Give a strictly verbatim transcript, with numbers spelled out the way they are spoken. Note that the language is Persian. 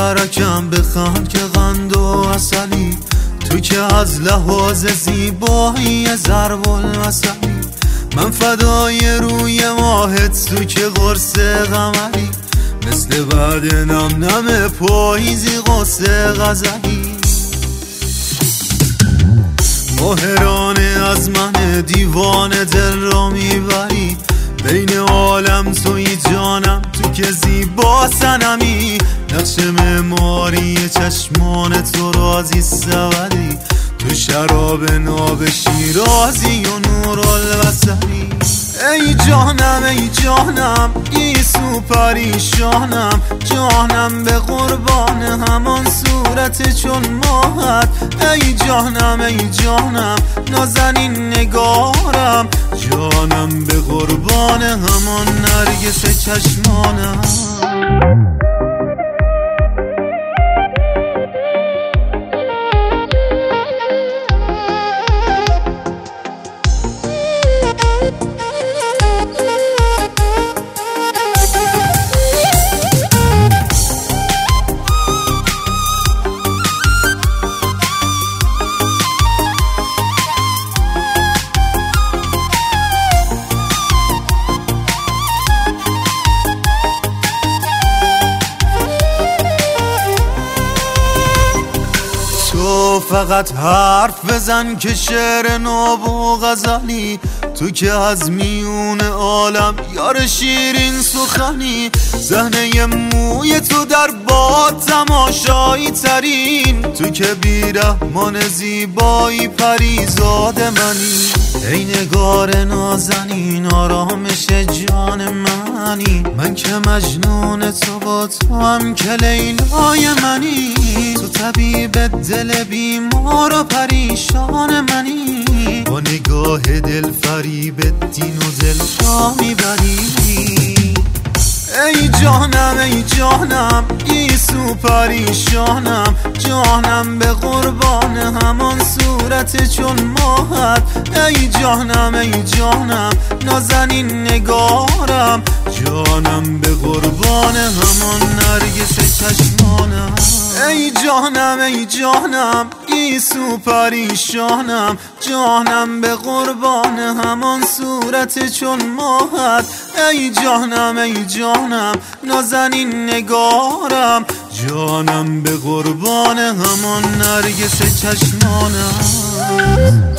مبارکم بخند که قند و عسلی، تو که از لحاظ زیبایی ضرب المثلی. من فدای روی ماهت، تو که قرص قمری، مثل بعد نم نم پاییزی قصه غزلی. ماهرانه از من دیوانه دل را میبری، بین عالم توی جانم، تو که زیبا سنمی. نقش معماری چشمان تو رازی سولی، تو شراب ناب شیرازی و نور البصری. ای جانم ای جانم گیسو پریشانم، جانم به قربان همان صورت چون ماهت. ای جانم ای جانم نازنین نگارم، جانم به قربان همان نرگس چشمانم. تو فقط حرف بزن که شعر ناب و غزلی، تو که از میون عالم یار شیرین سخنی. صحنه موی تو در باد تماشایی ترین، تو که بیرحمان زیبایی پریزاد منی. ای نگار نازنین آرامش جان منی، من که مجنون تو با تو هم که لیلای منی. تو طبیب دل بیمار و پریشان منی، با نگاه دل فریب دین و دل را میبری. ای جانم ای جانم گیسو پریشانم، جانم به قربان همان صورت چون ماهت. ای جانم ای جانم نازنین نگارم، جانم به قربان همان نرگس چشمانم. ای جانم ای جانم گیسو پریشانم، جانم به قربان همان صورت چون ماهت. ای جانم ای جانم نازنین نگارم، جانم به قربان همان نرگس چشمانم.